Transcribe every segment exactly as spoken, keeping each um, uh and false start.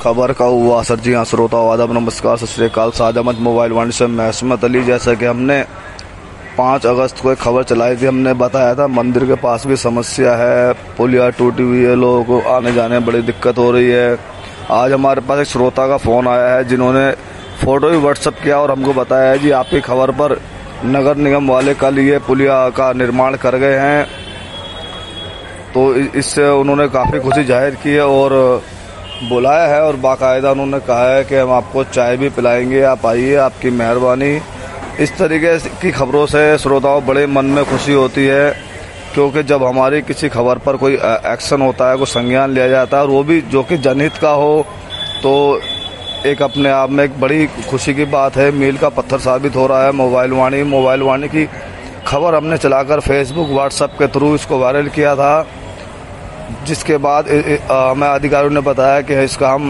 खबर का हुआ असर। जी हाँ श्रोताओं, आदाब, नमस्कार, सत श्री अकाल। साद अहमद मोबाइल वाणी से मैं असमत अली। जैसा कि हमने पाँच अगस्त को एक खबर चलाई थी, हमने बताया था मंदिर के पास भी समस्या है, पुलिया टूटी हुई है, लोगों को आने जाने में बड़ी दिक्कत हो रही है। आज हमारे पास एक श्रोता का फ़ोन आया है जिन्होंने फ़ोटो भी व्हाट्सअप किया और हमको बताया है जी आपकी खबर पर नगर निगम वाले कल ये पुलिया का निर्माण कर गए हैं। तो इससे उन्होंने काफ़ी खुशी जाहिर की है और बुलाया है और बाकायदा उन्होंने कहा है कि हम आपको चाय भी पिलाएंगे, आप आइए, आपकी मेहरबानी। इस तरीके की खबरों से श्रोताओं बड़े मन में खुशी होती है, क्योंकि जब हमारी किसी खबर पर कोई एक्शन होता है, कोई संज्ञान लिया जाता है और वो भी जो कि जनहित का हो, तो एक अपने आप में एक बड़ी खुशी की बात है। मील का पत्थर साबित हो रहा है मोबाइल वाणी। मोबाइल वाणी की खबर हमने चलाकर फेसबुक व्हाट्सएप के थ्रू इसको वायरल किया था, जिसके बाद हमें अधिकारियों ने बताया कि इसका हम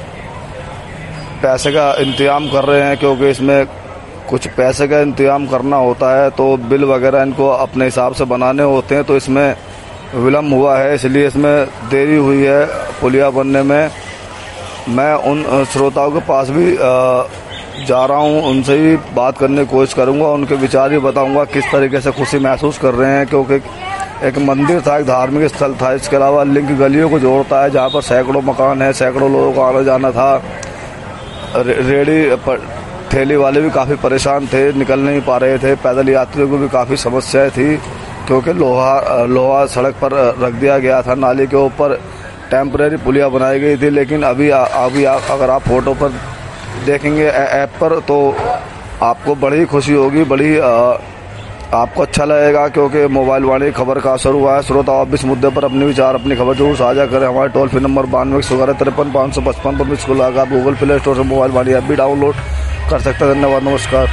पैसे का इंतजाम कर रहे हैं, क्योंकि इसमें कुछ पैसे का इंतजाम करना होता है, तो बिल वगैरह इनको अपने हिसाब से बनाने होते हैं, तो इसमें विलम्ब हुआ है, इसलिए इसमें देरी हुई है पुलिया बनने में। मैं उन श्रोताओं के पास भी जा रहा हूं, उनसे भी बात करने की कोशिश करूंगा, उनके विचार भी बताऊंगा किस तरीके से खुशी महसूस कर रहे हैं, क्योंकि एक मंदिर था, एक धार्मिक स्थल था, इसके अलावा लिंक गलियों को जोड़ता है जहाँ पर सैकड़ों मकान है, सैकड़ों लोगों को आना जाना था। रे, रेडी ठेली वाले भी काफ़ी परेशान थे, निकल नहीं पा रहे थे, पैदल यात्रियों को भी काफ़ी समस्याएं थी, क्योंकि लोहा लोहा सड़क पर रख दिया गया था, नाली के ऊपर टेम्परेरी पुलिया बनाई गई थी। लेकिन अभी अभी आ, अगर आप फोटो पर देखेंगे ऐप पर, तो आपको बड़ी खुशी होगी, बड़ी आ, आपको अच्छा लगेगा, क्योंकि मोबाइल वाणी खबर का असर हुआ है। श्रोता आप इस मुद्दे पर अपने विचार, अपनी खबर जरूर साझा करें। हमारे टोल फ्री नंबर बानवे ग्यारह तिरपन पाँच सौ पचपन पर मिस कॉल आकर आप गूगल प्ले स्टोर से मोबाइल वाणी ऐप भी डाउनलोड कर सकते हैं। धन्यवाद, नमस्कार।